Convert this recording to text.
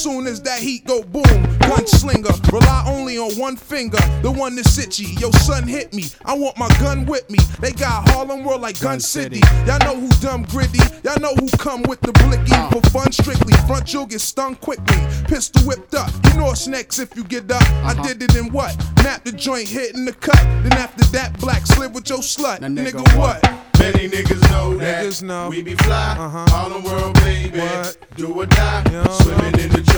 soon as that heat go boom, gunslinger, rely only on one finger, the one that's itchy. Yo, son hit me, I want my gun with me. They got Harlem World like Gun City. Y'all know who dumb gritty, y'all know who come with the blicky. For fun strictly, front you'll get stung quickly. Pistol whipped up, you know it's next if you get up. I did it in what? Nap the joint, hitting the cut. Then after that, black slid with your slut. Nigga, what? Many niggas know that niggas know. we be fly, Harlem World, baby. What? Do or die, swimming in the